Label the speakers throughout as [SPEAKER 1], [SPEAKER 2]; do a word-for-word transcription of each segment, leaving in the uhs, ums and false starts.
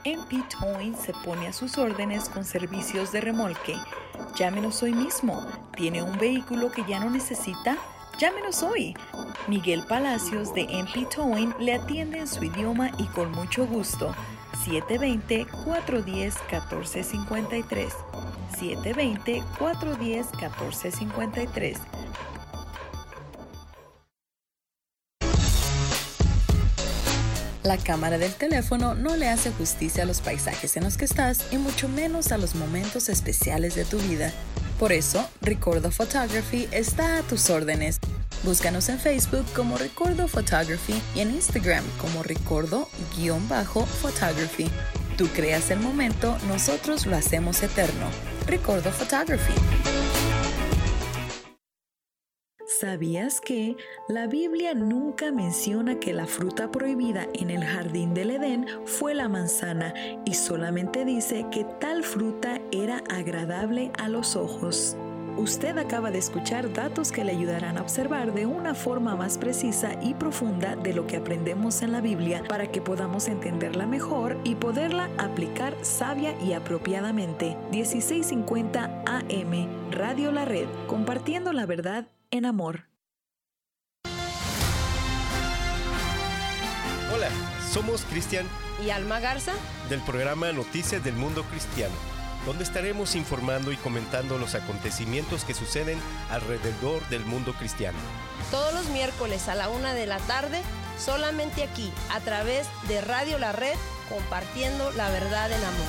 [SPEAKER 1] M P Towing se pone a sus órdenes con servicios de remolque. Llámenos hoy mismo. ¿Tiene un vehículo que ya no necesita? Llámenos hoy. Miguel Palacios de M P Towing le atiende en su idioma y con mucho gusto. siete dos cero, cuatro uno cero, uno cuatro cinco tres. siete dos cero, cuatro uno cero, uno cuatro cinco tres. La cámara del teléfono no le hace justicia a los paisajes en los que estás y mucho menos a los momentos especiales de tu vida. Por eso, Recordo Photography está a tus órdenes. Búscanos en Facebook como Recordo Photography y en Instagram como Recordo-Photography. Tú creas el momento, nosotros lo hacemos eterno. Recordo Photography. ¿Sabías que la Biblia nunca menciona que la fruta prohibida en el jardín del Edén fue la manzana y solamente dice que tal fruta era agradable a los ojos? Usted acaba de escuchar datos que le ayudarán a observar de una forma más precisa y profunda de lo que aprendemos en la Biblia para que podamos entenderla mejor y poderla aplicar sabia y apropiadamente. dieciséis cincuenta A M, Radio La Red, compartiendo la verdad en amor.
[SPEAKER 2] Hola, somos Cristian
[SPEAKER 3] y Alma Garza
[SPEAKER 2] del programa Noticias del Mundo Cristiano, donde estaremos informando y comentando los acontecimientos que suceden alrededor del mundo cristiano.
[SPEAKER 3] Todos los miércoles a la una de la tarde, solamente aquí, a través de Radio La Red, compartiendo la verdad en amor.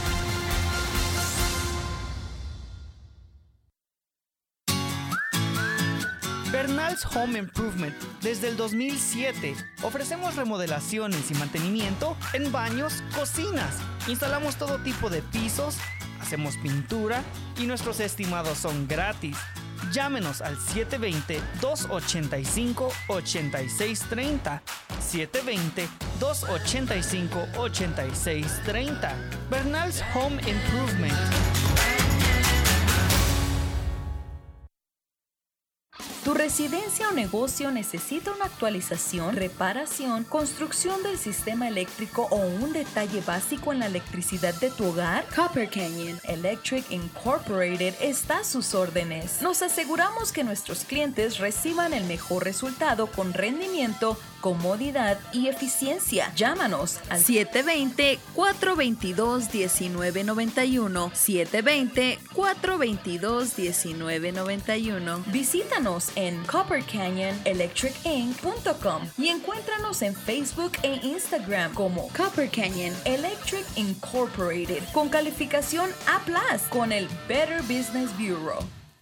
[SPEAKER 4] Bernal's Home Improvement. Desde el dos mil siete ofrecemos remodelaciones y mantenimiento en baños, cocinas. Instalamos todo tipo de pisos, hacemos pintura y nuestros estimados son gratis. Llámenos al siete dos cero, dos ocho cinco, ocho seis tres cero. siete dos cero, dos ocho cinco, ocho seis tres cero. Bernal's Home Improvement.
[SPEAKER 1] ¿Tu residencia o negocio necesita una actualización, reparación, construcción del sistema eléctrico o un detalle básico en la electricidad de tu hogar? Copper Canyon Electric Incorporated está a sus órdenes. Nos aseguramos que nuestros clientes reciban el mejor resultado con rendimiento, comodidad y eficiencia. Llámanos al siete dos cero, cuatro dos dos, uno nueve nueve uno, siete dos cero, cuatro dos dos, uno nueve nueve uno. Visítanos en copper canyon electric inc punto com y encuéntranos en Facebook e Instagram como Copper Canyon Electric Incorporated con calificación A plus con el Better Business Bureau.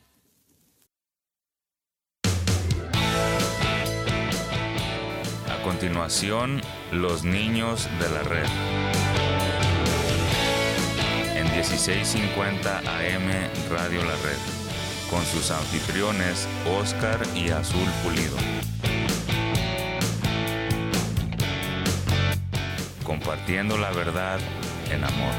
[SPEAKER 5] A continuación, los niños de la red. En dieciséis cincuenta A M Radio La Red, con sus anfitriones Oscar y Azul Pulido. Compartiendo la verdad en amor.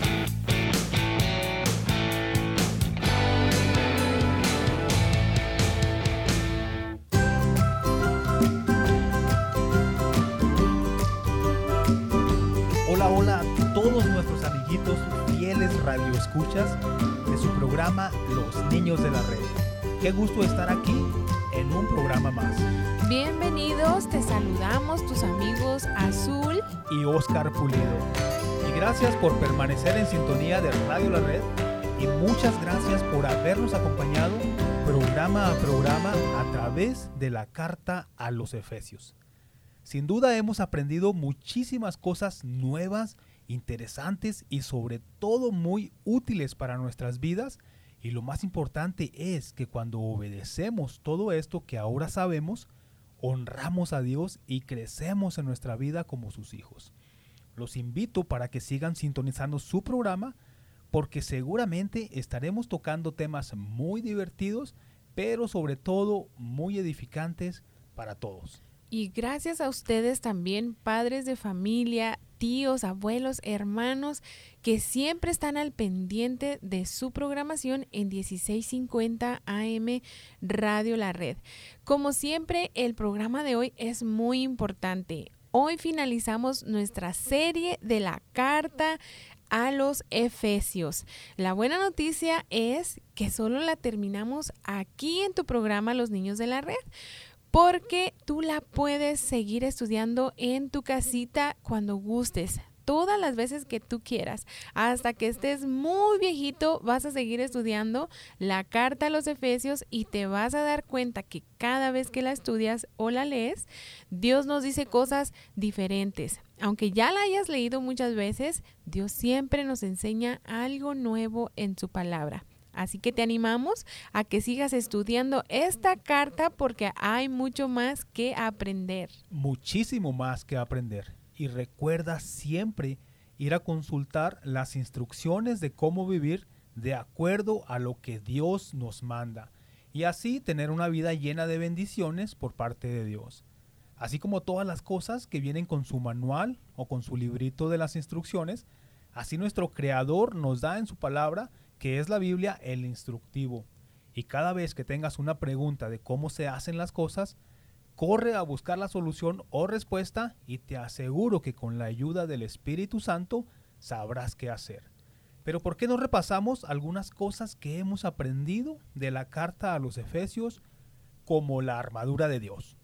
[SPEAKER 6] Hola, hola a todos nuestros amiguitos fieles radioescuchas de su programa Los Niños de la Red. Qué gusto estar aquí en un programa más.
[SPEAKER 7] Bienvenidos, te saludamos tus amigos Azul
[SPEAKER 6] y Oscar Pulido. Y gracias por permanecer en sintonía de Radio La Red y muchas gracias por habernos acompañado programa a programa a través de la carta a los Efesios. Sin duda hemos aprendido muchísimas cosas nuevas, interesantes y sobre todo muy útiles para nuestras vidas. Y lo más importante es que cuando obedecemos todo esto que ahora sabemos, honramos a Dios y crecemos en nuestra vida como sus hijos. Los invito para que sigan sintonizando su programa porque seguramente estaremos tocando temas muy divertidos, pero sobre todo muy edificantes para todos.
[SPEAKER 7] Y gracias a ustedes también, padres de familia, tíos, abuelos, hermanos, que siempre están al pendiente de su programación en dieciséis cincuenta A M Radio La Red. Como siempre, el programa de hoy es muy importante. hoy finalizamos nuestra serie de la carta a los Efesios. La buena noticia es que solo la terminamos aquí en tu programa Los Niños de la Red, porque tú la puedes seguir estudiando en tu casita cuando gustes, todas las veces que tú quieras. Hasta que estés muy viejito vas a seguir estudiando la carta a los Efesios y te vas a dar cuenta que cada vez que la estudias o la lees, Dios nos dice cosas diferentes. Aunque ya la hayas leído muchas veces, Dios siempre nos enseña algo nuevo en su palabra. Así que te animamos a que sigas estudiando esta carta porque hay mucho más que aprender.
[SPEAKER 6] Muchísimo más que aprender. Y recuerda siempre ir a consultar las instrucciones de cómo vivir de acuerdo a lo que Dios nos manda. Y así tener una vida llena de bendiciones por parte de Dios. Así como todas las cosas que vienen con su manual o con su librito de las instrucciones, así nuestro Creador nos da en su palabra, que es la Biblia, el instructivo. Y cada vez que tengas una pregunta de cómo se hacen las cosas, corre a buscar la solución o respuesta y te aseguro que con la ayuda del Espíritu Santo sabrás qué hacer. Pero ¿por qué no repasamos algunas cosas que hemos aprendido de la carta a los Efesios, como la armadura de Dios?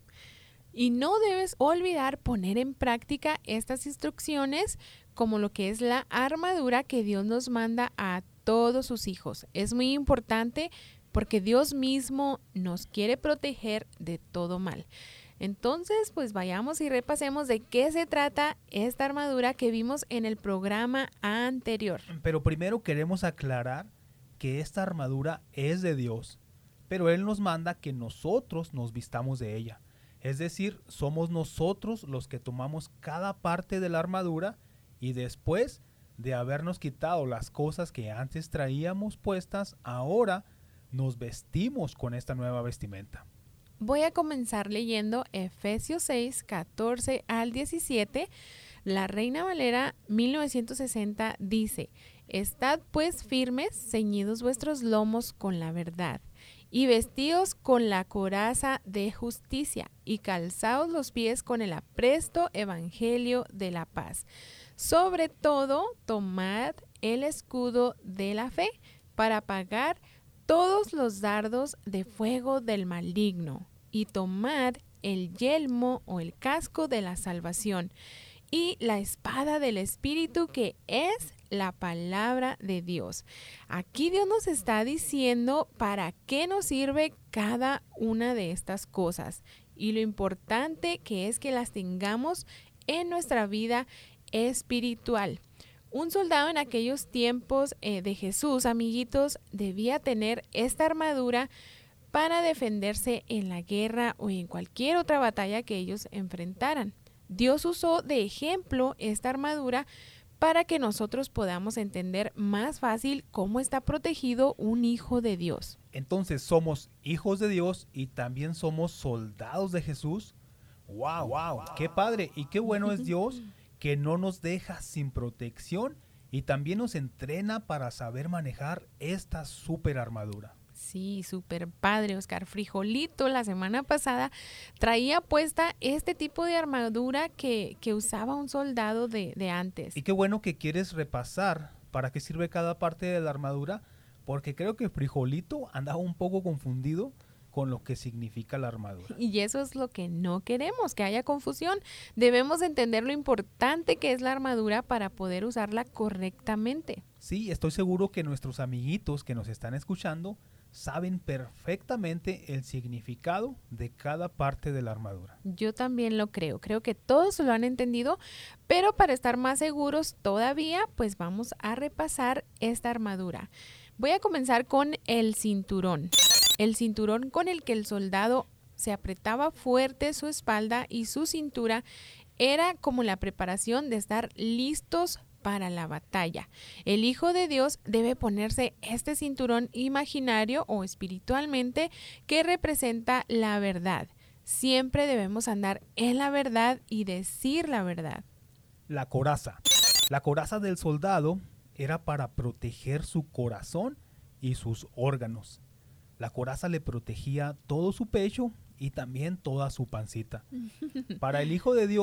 [SPEAKER 7] Y no debes olvidar poner en práctica estas instrucciones, como lo que es la armadura que Dios nos manda a todos sus hijos. Es muy importante porque Dios mismo nos quiere proteger de todo mal. Entonces, pues vayamos y repasemos de qué se trata esta armadura que vimos en el programa anterior.
[SPEAKER 6] Pero primero queremos aclarar que esta armadura es de Dios, pero Él nos manda que nosotros nos vistamos de ella. Es decir, somos nosotros los que tomamos cada parte de la armadura y después de habernos quitado las cosas que antes traíamos puestas, ahora nos vestimos con esta nueva vestimenta.
[SPEAKER 7] Voy a comenzar leyendo Efesios seis, catorce al diecisiete. La Reina Valera mil novecientos sesenta dice: Estad pues firmes, ceñidos vuestros lomos con la verdad, y vestidos con la coraza de justicia, y calzaos los pies con el apresto evangelio de la paz. Sobre todo, tomad el escudo de la fe para apagar todos los dardos de fuego del maligno, y tomad el yelmo o el casco de la salvación y la espada del Espíritu, que es la palabra de Dios. Aquí Dios nos está diciendo para qué nos sirve cada una de estas cosas y lo importante que es que las tengamos en nuestra vida espiritual. Un soldado en aquellos tiempos eh, de Jesús, amiguitos, debía tener esta armadura para defenderse en la guerra o en cualquier otra batalla que ellos enfrentaran. Dios usó de ejemplo esta armadura para que nosotros podamos entender más fácil cómo está protegido un hijo de Dios.
[SPEAKER 6] Entonces somos hijos de Dios y también somos soldados de Jesús. ¡Wow! ¡Wow! ¡Qué padre! Y qué bueno es Dios, que no nos deja sin protección y también nos entrena para saber manejar esta super armadura.
[SPEAKER 7] Sí, súper padre, Oscar. Frijolito la semana pasada traía puesta este tipo de armadura que, que usaba un soldado de, de antes.
[SPEAKER 6] Y qué bueno que quieres repasar para qué sirve cada parte de la armadura, porque creo que Frijolito andaba un poco confundido con lo que significa la armadura.
[SPEAKER 7] Y eso es lo que no queremos, que haya confusión. Debemos entender lo importante que es la armadura para poder usarla correctamente.
[SPEAKER 6] Sí, estoy seguro que nuestros amiguitos que nos están escuchando saben perfectamente el significado de cada parte de la armadura.
[SPEAKER 7] Yo también lo creo, creo que todos lo han entendido, pero para estar más seguros todavía, pues vamos a repasar esta armadura. Voy a comenzar con el cinturón. El cinturón con el que el soldado se apretaba fuerte su espalda y su cintura era como la preparación de estar listos para la batalla. El Hijo de Dios debe ponerse este cinturón imaginario o espiritualmente que representa la verdad. Siempre debemos andar en la verdad y decir la verdad.
[SPEAKER 6] La coraza. La coraza del soldado era para proteger su corazón y sus órganos. La coraza le protegía todo su pecho y también toda su pancita. Para el Hijo de Dios,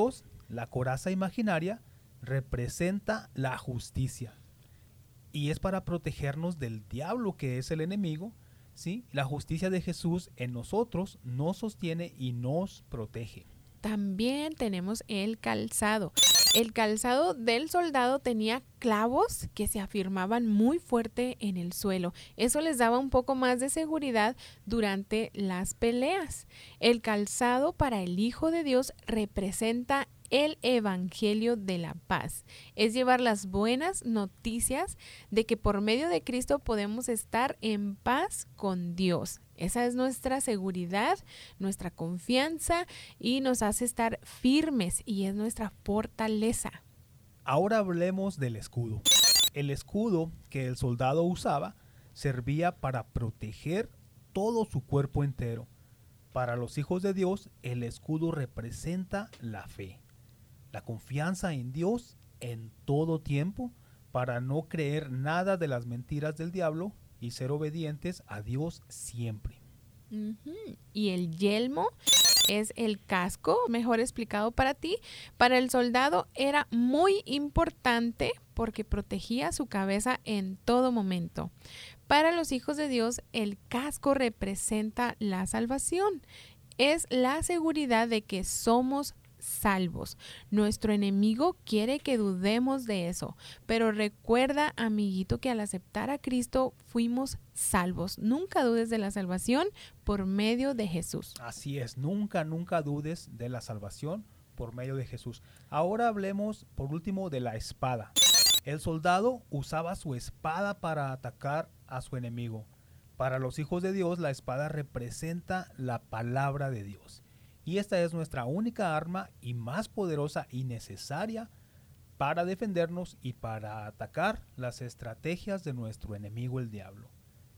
[SPEAKER 6] la coraza imaginaria, representa la justicia. Y es para protegernos del diablo, que es el enemigo, ¿sí? La justicia de Jesús en nosotros nos sostiene y nos protege.
[SPEAKER 7] También tenemos el calzado. El calzado del soldado tenía clavos que se afirmaban muy fuerte en el suelo. Eso les daba un poco más de seguridad durante las peleas. El calzado para el Hijo de Dios representa el Evangelio de la paz. Es llevar las buenas noticias de que por medio de Cristo podemos estar en paz con Dios. Esa es nuestra seguridad, nuestra confianza y nos hace estar firmes y es nuestra fortaleza.
[SPEAKER 6] Ahora hablemos del escudo. El escudo que el soldado usaba servía para proteger todo su cuerpo entero. Para los hijos de Dios, el escudo representa la fe, la confianza en Dios en todo tiempo, para no creer nada de las mentiras del diablo y ser obedientes a Dios siempre.
[SPEAKER 7] Uh-huh. Y el yelmo es el casco, mejor explicado para ti. Para el soldado era muy importante porque protegía su cabeza en todo momento. Para los hijos de Dios, el casco representa la salvación. Es la seguridad de que somos salvos. Nuestro enemigo quiere que dudemos de eso, pero recuerda, amiguito, que al aceptar a Cristo fuimos salvos. Nunca dudes de la salvación por medio de Jesús.
[SPEAKER 6] Así es, nunca, nunca dudes de la salvación por medio de Jesús. Ahora hablemos por último de la espada. El soldado usaba su espada para atacar a su enemigo. Para los hijos de Dios, la espada representa la palabra de Dios. Y esta es nuestra única arma y más poderosa y necesaria para defendernos y para atacar las estrategias de nuestro enemigo el diablo.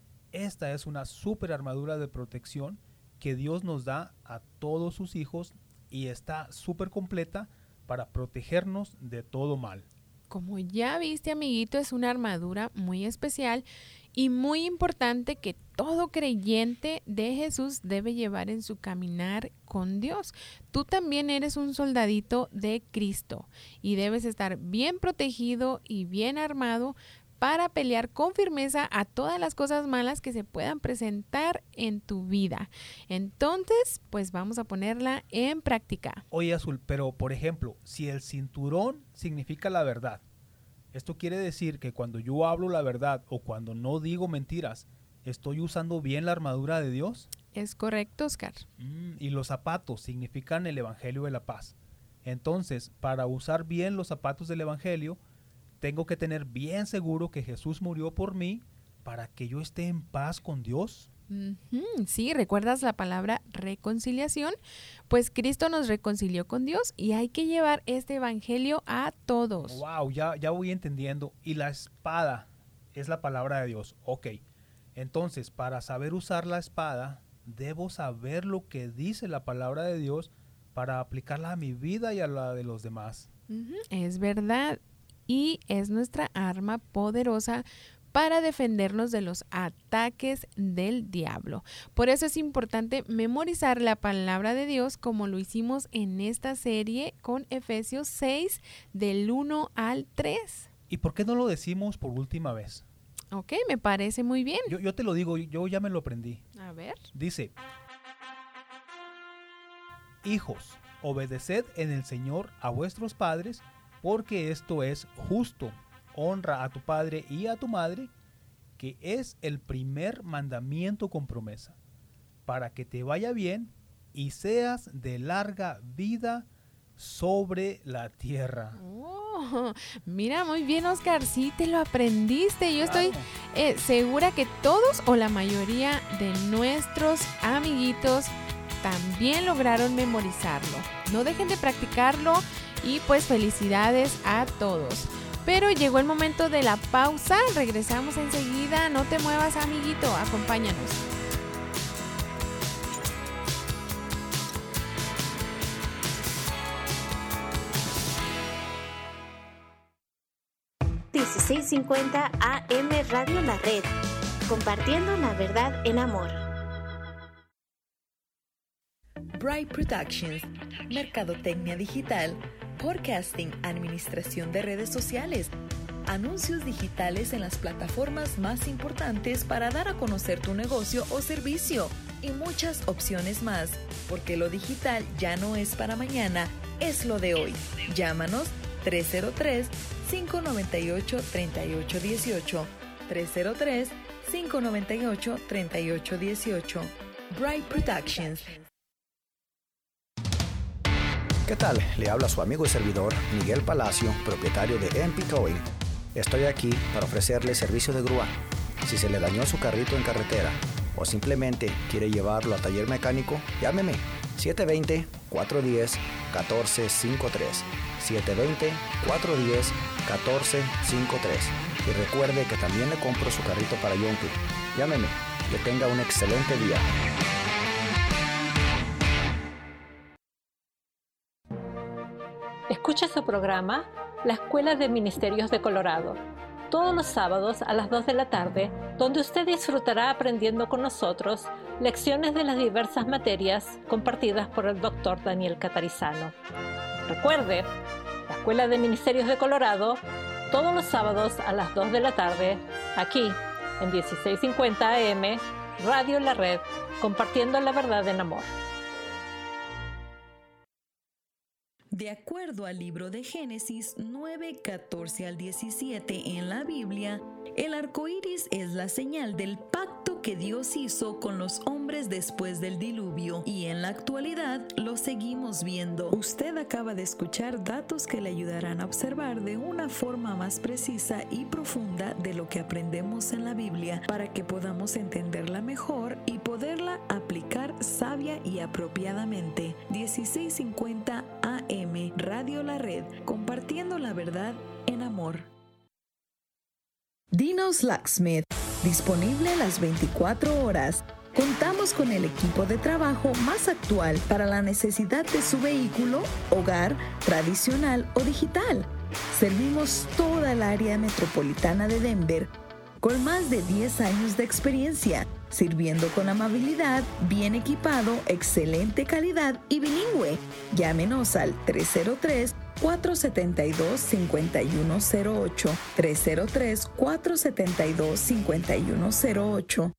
[SPEAKER 6] Esta es una super armadura de protección que Dios nos da a todos sus hijos y está súper completa para protegernos de todo mal.
[SPEAKER 7] Como ya viste, amiguito, es una armadura muy especial y muy importante que todo creyente de Jesús debe llevar en su caminar con Dios. Tú también eres un soldadito de Cristo y debes estar bien protegido y bien armado para pelear con firmeza a todas las cosas malas que se puedan presentar en tu vida. Entonces, pues vamos a ponerla en práctica.
[SPEAKER 6] Oye, Azul, pero por ejemplo, si el cinturón significa la verdad, esto quiere decir que cuando yo hablo la verdad o cuando no digo mentiras, ¿estoy usando bien la armadura de Dios?
[SPEAKER 7] Es correcto, Oscar.
[SPEAKER 6] Mm, y los zapatos significan el Evangelio de la paz. Entonces, para usar bien los zapatos del Evangelio, tengo que tener bien seguro que Jesús murió por mí para que yo esté en paz con Dios.
[SPEAKER 7] Uh-huh. Sí, ¿recuerdas la palabra reconciliación? Pues Cristo nos reconcilió con Dios y hay que llevar este evangelio a todos.
[SPEAKER 6] Wow, ya, ya voy entendiendo. Y la espada es la palabra de Dios. Ok, entonces para saber usar la espada, debo saber lo que dice la palabra de Dios para aplicarla a mi vida y a la de los demás.
[SPEAKER 7] Uh-huh. Es verdad. Y es nuestra arma poderosa para defendernos de los ataques del diablo. Por eso es importante memorizar la palabra de Dios como lo hicimos en esta serie con Efesios seis del uno al tres.
[SPEAKER 6] ¿Y por qué no lo decimos por última vez?
[SPEAKER 7] Ok, me parece muy bien.
[SPEAKER 6] Yo, yo te lo digo, yo ya me lo aprendí.
[SPEAKER 7] A ver.
[SPEAKER 6] Dice: hijos, obedeced en el Señor a vuestros padres, porque esto es justo. Honra a tu padre y a tu madre, que es el primer mandamiento con promesa, para que te vaya bien y seas de larga vida sobre la tierra.
[SPEAKER 7] Oh, mira, muy bien, Oscar, sí te lo aprendiste. Yo
[SPEAKER 6] Claro.
[SPEAKER 7] estoy eh, segura que todos o la mayoría de nuestros amiguitos también lograron memorizarlo. No dejen de practicarlo y pues felicidades a todos. Pero llegó el momento de la pausa, regresamos enseguida, no te muevas, amiguito, acompáñanos.
[SPEAKER 8] dieciséis cincuenta A M Radio La Red, compartiendo la verdad en amor.
[SPEAKER 1] Bright Productions, Mercadotecnia Digital, podcasting, administración de redes sociales, anuncios digitales en las plataformas más importantes para dar a conocer tu negocio o servicio y muchas opciones más, porque lo digital ya no es para mañana, es lo de hoy. Llámanos tres cero tres, cinco nueve ocho, tres ocho uno ocho, tres cero tres, cinco nueve ocho, tres ocho uno ocho. Bright Productions.
[SPEAKER 9] ¿Qué tal? Le habla su amigo y servidor Miguel Palacio, propietario de M P Towing. Estoy aquí para ofrecerle servicio de grúa. Si se le dañó su carrito en carretera o simplemente quiere llevarlo al taller mecánico, llámeme siete dos cero, cuatro uno cero, uno cuatro cinco tres, siete dos cero, cuatro uno cero, uno cuatro cinco tres. Y recuerde que también le compro su carrito para Yonke. Llámeme. Que tenga un excelente día.
[SPEAKER 10] Escucha su programa La Escuela de Ministerios de Colorado, todos los sábados a las dos de la tarde, donde usted disfrutará aprendiendo con nosotros lecciones de las diversas materias compartidas por el doctor Daniel Catarizano. Recuerde, La Escuela de Ministerios de Colorado, todos los sábados a las dos de la tarde, aquí en dieciséis cincuenta A M, Radio La Red, compartiendo la verdad en amor.
[SPEAKER 1] De acuerdo al libro de Génesis nueve, catorce al diecisiete en la Biblia, el arco iris es la señal del pacto que Dios hizo con los hombres después del diluvio, y en la actualidad lo seguimos viendo. Usted acaba de escuchar datos que le ayudarán a observar de una forma más precisa y profunda de lo que aprendemos en la Biblia, para que podamos entenderla mejor y poderla aplicar sabia y apropiadamente. dieciséis cincuenta A M, Radio La Red, compartiendo la verdad en amor. Dino's Locksmith, disponible las veinticuatro horas. Contamos con el equipo de trabajo más actual para la necesidad de su vehículo, hogar, tradicional o digital. Servimos toda el área metropolitana de Denver con más de diez años de experiencia, sirviendo con amabilidad, bien equipado, excelente calidad y bilingüe. Llámenos al tres cero tres, cuatro siete dos, cinco uno cero ocho, tres cero tres, cuatro siete dos, cinco uno cero ocho.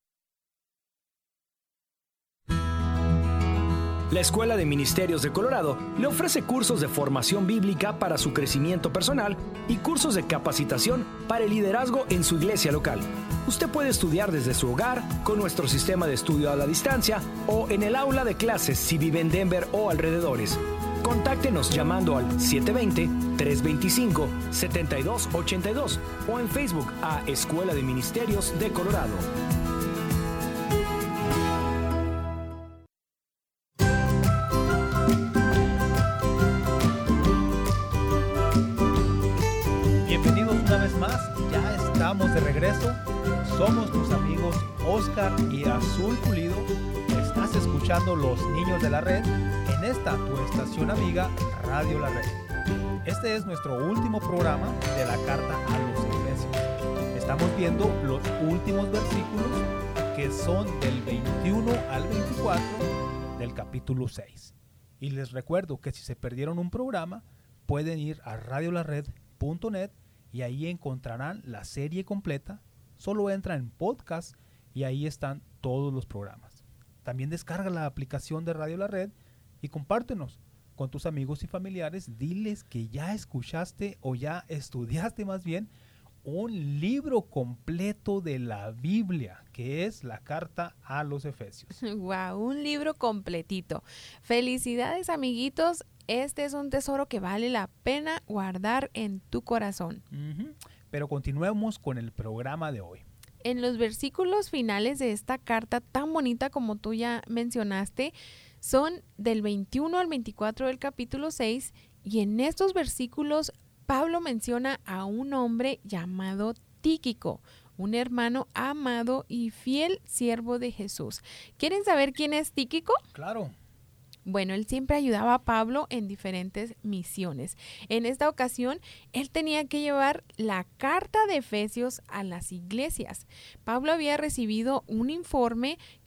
[SPEAKER 11] La Escuela de Ministerios de Colorado le ofrece cursos de formación bíblica para su crecimiento personal y cursos de capacitación para el liderazgo en su iglesia local. Usted puede estudiar desde su hogar, con nuestro sistema de estudio a la distancia o en el aula de clases si vive en Denver o alrededores. Contáctenos llamando al siete dos cero, tres dos cinco, siete dos ocho dos o en Facebook a Escuela de Ministerios de Colorado.
[SPEAKER 6] Estamos de regreso, somos tus amigos Oscar y Azul Pulido. Estás escuchando Los Niños de la Red en esta tu estación amiga Radio La Red. Este es nuestro último programa de la carta a los Efesios. Estamos viendo los últimos versículos que son del veintiuno al veinticuatro del capítulo seis. Y les recuerdo que si se perdieron un programa, pueden ir a radio la red punto net y ahí encontrarán la serie completa. Solo entra en podcast y ahí están todos los programas. También descarga la aplicación de Radio La Red y compártenos con tus amigos y familiares. Diles que ya escuchaste o ya estudiaste más bien un libro completo de la Biblia, que es la carta a los Efesios.
[SPEAKER 7] Wow, un libro completito. Felicidades, amiguitos. Este es un tesoro que vale la pena guardar en tu corazón.
[SPEAKER 6] Uh-huh. Pero continuemos con el programa de hoy.
[SPEAKER 7] En los versículos finales de esta carta tan bonita como tú ya mencionaste, son del veintiuno al veinticuatro del capítulo seis, y en estos versículos Pablo menciona a un hombre llamado Tíquico, un hermano amado y fiel siervo de Jesús. ¿Quieren saber quién es Tíquico?
[SPEAKER 6] Claro.
[SPEAKER 7] Bueno, él siempre ayudaba a Pablo en diferentes misiones. En esta ocasión, él tenía que llevar la carta de Efesios a las iglesias. Pablo había recibido un informe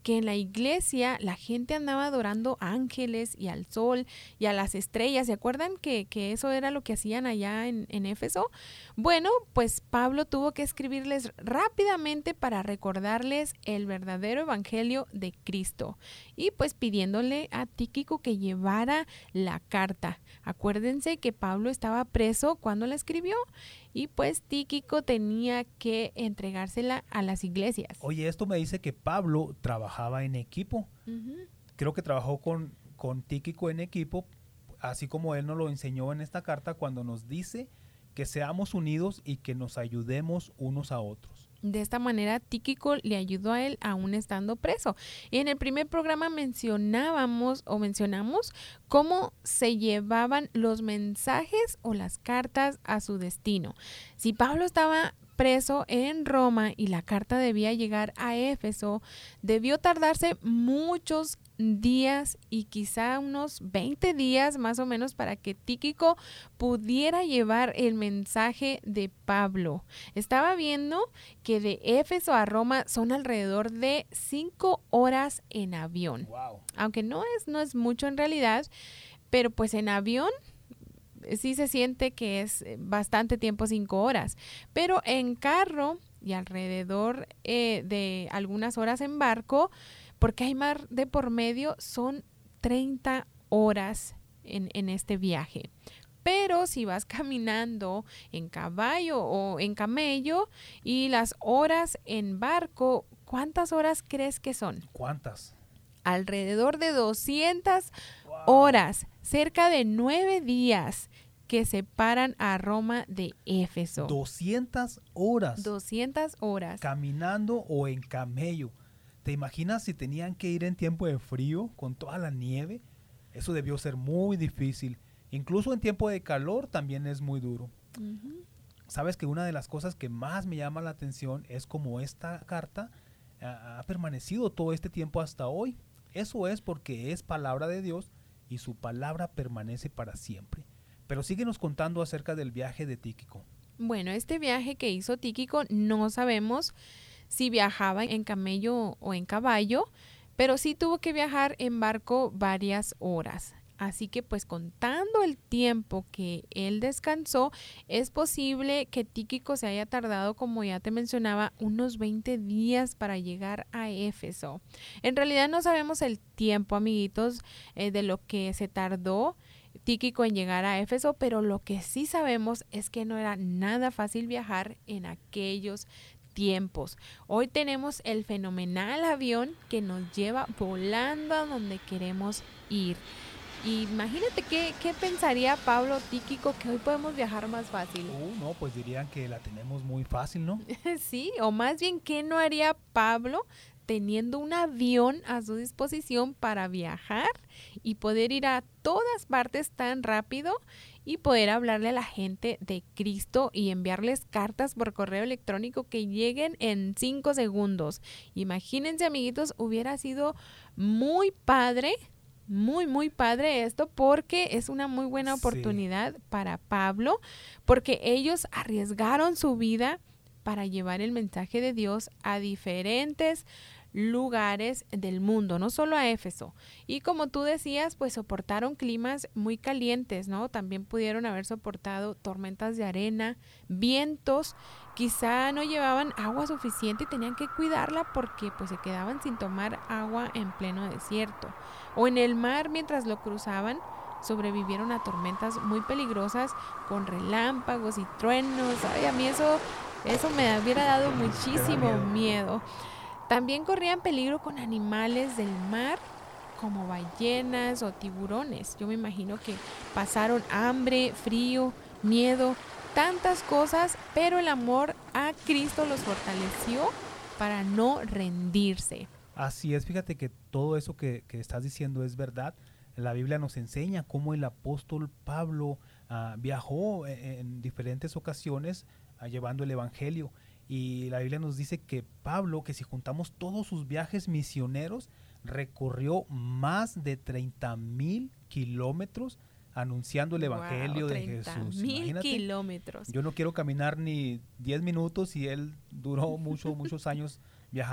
[SPEAKER 7] que en la iglesia la gente andaba adorando ángeles y al sol y a las estrellas. ¿Se acuerdan que, que eso era lo que hacían allá en, en Éfeso? Bueno, pues Pablo tuvo que escribirles rápidamente para recordarles el verdadero evangelio de Cristo y pues pidiéndole a Tíquico que llevara la carta. Acuérdense que Pablo estaba preso cuando la escribió y pues Tíquico tenía que entregársela a las iglesias.
[SPEAKER 6] Oye, esto me dice que Pablo trabajaba en equipo. Uh-huh. Creo que trabajó con, con Tíquico en equipo, así como él nos lo enseñó en esta carta cuando nos dice que seamos unidos y que nos ayudemos unos a otros.
[SPEAKER 7] De esta manera, Tíquico le ayudó a él aún estando preso. Y en el primer programa mencionábamos o mencionamos cómo se llevaban los mensajes o las cartas a su destino. Si Pablo estaba preso en Roma y la carta debía llegar a Éfeso, debió tardarse muchos días y quizá unos veinte días más o menos para que Tíquico pudiera llevar el mensaje de Pablo. Estaba viendo que de Éfeso a Roma son alrededor de cinco horas en avión.
[SPEAKER 6] Wow.
[SPEAKER 7] Aunque no es, no es mucho en realidad, pero pues en avión sí se siente que es bastante tiempo, cinco horas. Pero en carro y alrededor eh, de algunas horas en barco, porque hay mar de por medio, son treinta horas en, en este viaje. Pero si vas caminando en caballo o en camello y las horas en barco, ¿cuántas horas crees que son?
[SPEAKER 6] ¿Cuántas?
[SPEAKER 7] Alrededor de doscientas wow. horas, cerca de nueve días que separan a Roma de Éfeso.
[SPEAKER 6] doscientas horas.
[SPEAKER 7] doscientas horas.
[SPEAKER 6] Caminando o en camello. ¿Te imaginas si tenían que ir en tiempo de frío con toda la nieve? Eso debió ser muy difícil. Incluso en tiempo de calor también es muy duro. Uh-huh. Sabes que una de las cosas que más me llama la atención es cómo esta carta uh, ha permanecido todo este tiempo hasta hoy. Eso es porque es palabra de Dios y su palabra permanece para siempre. Pero síguenos contando acerca del viaje de Tíquico.
[SPEAKER 7] Bueno, este viaje que hizo Tíquico no sabemos si viajaba en camello o en caballo, pero sí tuvo que viajar en barco varias horas. Así que pues contando el tiempo que él descansó, es posible que Tíquico se haya tardado, como ya te mencionaba, unos veinte días para llegar a Éfeso. En realidad no sabemos el tiempo, amiguitos, eh, de lo que se tardó Tíquico en llegar a Éfeso, pero lo que sí sabemos es que no era nada fácil viajar en aquellos tiempos. Hoy tenemos el fenomenal avión que nos lleva volando a donde queremos ir. Imagínate qué, qué pensaría Pablo Tíquico que hoy podemos viajar más fácil.
[SPEAKER 6] Uh, no, pues dirían que la tenemos muy fácil, ¿no?
[SPEAKER 7] Sí, o más bien, ¿qué no haría Pablo teniendo un avión a su disposición para viajar y poder ir a todas partes tan rápido y poder hablarle a la gente de Cristo y enviarles cartas por correo electrónico que lleguen en cinco segundos? Imagínense, amiguitos, hubiera sido muy padre. Muy, muy padre esto porque es una muy buena oportunidad sí. para Pablo, porque ellos arriesgaron su vida para llevar el mensaje de Dios a diferentes lugares del mundo, no solo a Éfeso. Y como tú decías, pues soportaron climas muy calientes, ¿no? También pudieron haber soportado tormentas de arena, vientos. Quizá no llevaban agua suficiente y tenían que cuidarla porque pues se quedaban sin tomar agua en pleno desierto. O en el mar, mientras lo cruzaban, sobrevivieron a tormentas muy peligrosas con relámpagos y truenos. Ay, a mí eso, eso me hubiera dado muchísimo miedo. También corrían peligro con animales del mar como ballenas o tiburones. Yo me imagino que pasaron hambre, frío, miedo, tantas cosas, pero el amor a Cristo los fortaleció para no rendirse.
[SPEAKER 6] Así es, fíjate que todo eso que, que estás diciendo es verdad. La Biblia nos enseña cómo el apóstol Pablo uh, viajó en, en diferentes ocasiones uh, llevando el evangelio. Y la Biblia nos dice que Pablo, que si juntamos todos sus viajes misioneros, recorrió más de treinta mil kilómetros anunciando el evangelio wow, de Jesús.
[SPEAKER 7] Mil kilómetros.
[SPEAKER 6] Yo no quiero caminar ni diez minutos y él duró mucho, muchos años viajando.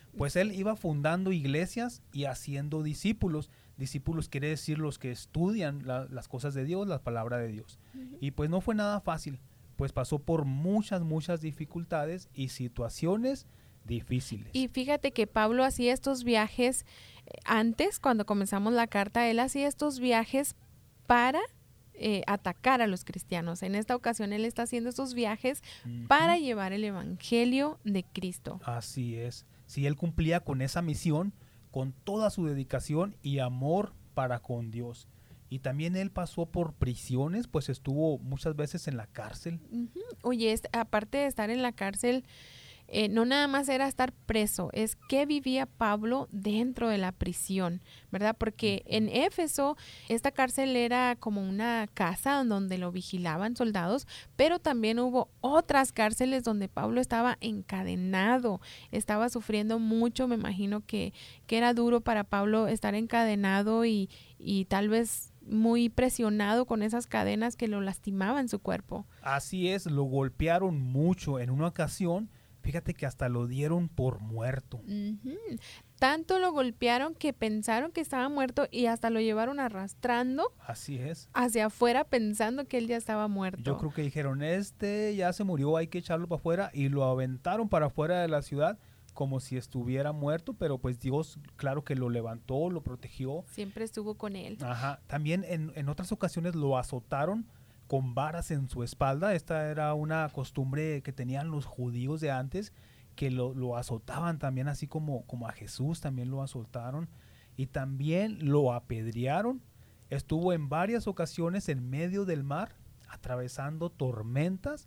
[SPEAKER 6] Pues él iba fundando iglesias y haciendo discípulos. Discípulos quiere decir los que estudian la, las cosas de Dios, la palabra de Dios. Uh-huh. Y pues no fue nada fácil, pues pasó por muchas, muchas dificultades y situaciones difíciles.
[SPEAKER 7] Y fíjate que Pablo hacía estos viajes antes, cuando comenzamos la carta, él hacía estos viajes para eh, atacar a los cristianos. En esta ocasión él está haciendo estos viajes uh-huh. para llevar el evangelio de Cristo.
[SPEAKER 6] Así es. Si él cumplía con esa misión, con toda su dedicación y amor para con Dios. Y también él pasó por prisiones, pues estuvo muchas veces en la cárcel.
[SPEAKER 7] Uh-huh. Oye, es, aparte de estar en la cárcel, eh, no nada más era estar preso, es que vivía Pablo dentro de la prisión, ¿verdad? Porque en Éfeso esta cárcel era como una casa donde lo vigilaban soldados, pero también hubo otras cárceles donde Pablo estaba encadenado, estaba sufriendo mucho. Me imagino que, que era duro para Pablo estar encadenado y, y tal vez muy presionado con esas cadenas que lo lastimaban su cuerpo.
[SPEAKER 6] Así es, lo golpearon mucho. En una ocasión, fíjate que hasta lo dieron por muerto.
[SPEAKER 7] Uh-huh. Tanto lo golpearon que pensaron que estaba muerto y hasta lo llevaron arrastrando.
[SPEAKER 6] Así es.
[SPEAKER 7] Hacia afuera pensando que él ya estaba muerto.
[SPEAKER 6] Yo creo que dijeron, este ya se murió, hay que echarlo para afuera, y lo aventaron para afuera de la ciudad como si estuviera muerto, pero pues Dios, claro que lo levantó, lo protegió.
[SPEAKER 7] Siempre estuvo con él.
[SPEAKER 6] Ajá. También en, en otras ocasiones lo azotaron con varas en su espalda. Esta era una costumbre que tenían los judíos de antes, que lo, lo azotaban también, así como, como a Jesús también lo azotaron, y también lo apedrearon. Estuvo en varias ocasiones en medio del mar, atravesando tormentas,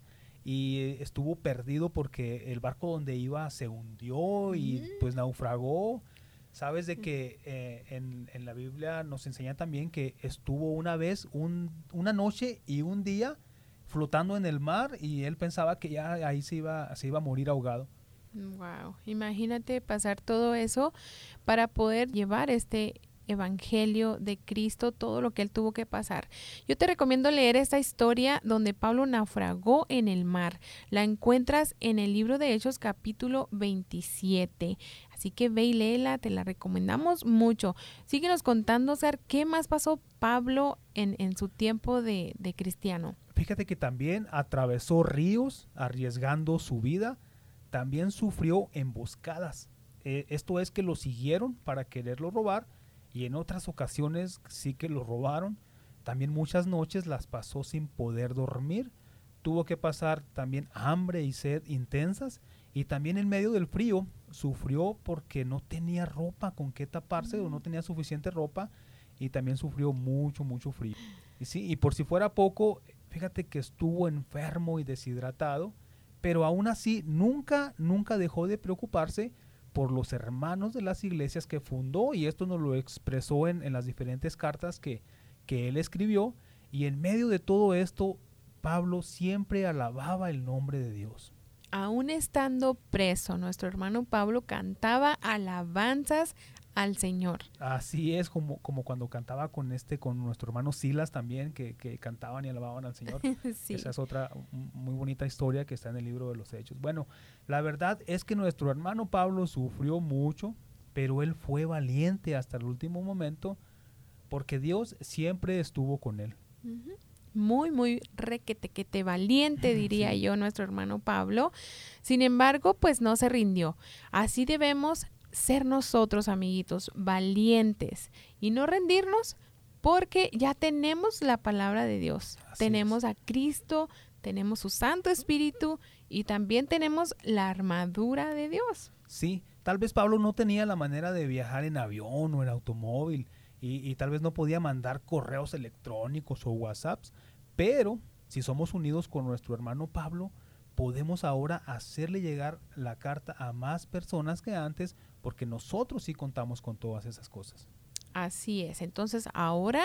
[SPEAKER 6] y estuvo perdido porque el barco donde iba se hundió y mm. pues naufragó. Sabes de que eh, en, en la Biblia nos enseña también que estuvo una vez, un, una noche y un día flotando en el mar, y él pensaba que ya ahí se iba, se iba a morir ahogado.
[SPEAKER 7] Wow, imagínate pasar todo eso para poder llevar este evangelio de Cristo, todo lo que él tuvo que pasar. Yo te recomiendo leer esta historia donde Pablo naufragó en el mar. La encuentras en el libro de Hechos capítulo veintisiete. Así que ve y léela, te la recomendamos mucho. Síguenos contando, Oscar, ¿qué más pasó Pablo en, en su tiempo de, de cristiano?
[SPEAKER 6] Fíjate que también atravesó ríos arriesgando su vida. También sufrió emboscadas. Eh, esto es que lo siguieron para quererlo robar, y en otras ocasiones sí que lo robaron. También muchas noches las pasó sin poder dormir. Tuvo que pasar también hambre y sed intensas, y también en medio del frío sufrió porque no tenía ropa con qué taparse, mm. o no tenía suficiente ropa, y también sufrió mucho, mucho frío. Y, sí, y por si fuera poco, fíjate que estuvo enfermo y deshidratado, pero aún así nunca, nunca dejó de preocuparse por los hermanos de las iglesias que fundó, y esto nos lo expresó en, en las diferentes cartas que, que él escribió. Y en medio de todo esto, Pablo siempre alababa el nombre de Dios.
[SPEAKER 7] Aún estando preso, nuestro hermano Pablo cantaba alabanzas al Señor.
[SPEAKER 6] Así es, como, como cuando cantaba con este, con nuestro hermano Silas también, que, que cantaban y alababan al Señor. Sí. Esa es otra muy bonita historia que está en el libro de los Hechos. Bueno, la verdad es que nuestro hermano Pablo sufrió mucho, pero él fue valiente hasta el último momento, porque Dios siempre estuvo con él.
[SPEAKER 7] Uh-huh. Muy, muy requetequete valiente, diría sí. yo, nuestro hermano Pablo. Sin embargo, pues no se rindió. Así debemos ser nosotros, amiguitos, valientes y no rendirnos, porque ya tenemos la palabra de Dios. Así tenemos es. a Cristo, tenemos su Santo Espíritu, y también tenemos la armadura de Dios.
[SPEAKER 6] Sí, tal vez Pablo no tenía la manera de viajar en avión o en automóvil, y, y tal vez no podía mandar correos electrónicos o WhatsApps, pero si somos unidos con nuestro hermano Pablo, podemos ahora hacerle llegar la carta a más personas que antes, porque nosotros sí contamos con todas esas cosas.
[SPEAKER 7] Así es. Entonces ahora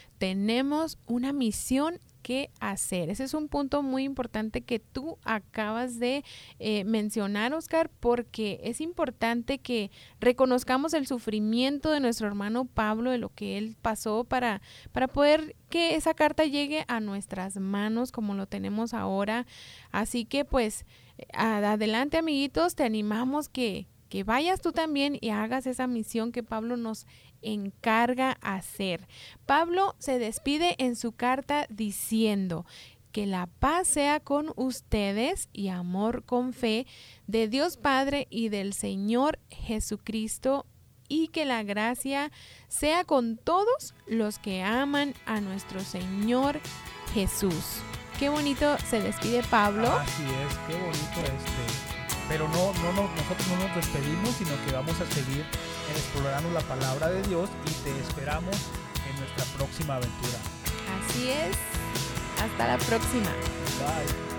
[SPEAKER 7] tenemos una misión que hacer. Ese es un punto muy importante que tú acabas de eh, mencionar, Oscar, porque es importante que reconozcamos el sufrimiento de nuestro hermano Pablo, de lo que él pasó para, para poder que esa carta llegue a nuestras manos como lo tenemos ahora. Así que pues adelante, amiguitos, te animamos que que vayas tú también y hagas esa misión que Pablo nos encarga hacer. Pablo se despide en su carta diciendo: que la paz sea con ustedes y amor con fe de Dios Padre y del Señor Jesucristo, y que la gracia sea con todos los que aman a nuestro Señor Jesús. Qué bonito se despide Pablo.
[SPEAKER 6] Así es, qué bonito este. Pero no, no, no, nosotros no nos despedimos, sino que vamos a seguir explorando la palabra de Dios y te esperamos en nuestra próxima aventura.
[SPEAKER 7] Así es. Hasta la próxima.
[SPEAKER 6] Bye.